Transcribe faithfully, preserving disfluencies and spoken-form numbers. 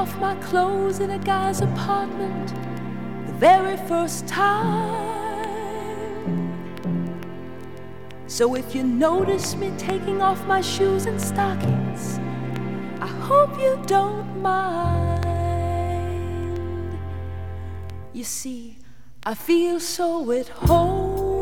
off my clothes in a guy's apartment the very first time. So if you notice me taking off my shoes and stockings, I hope you don't mind. You see, I feel so at home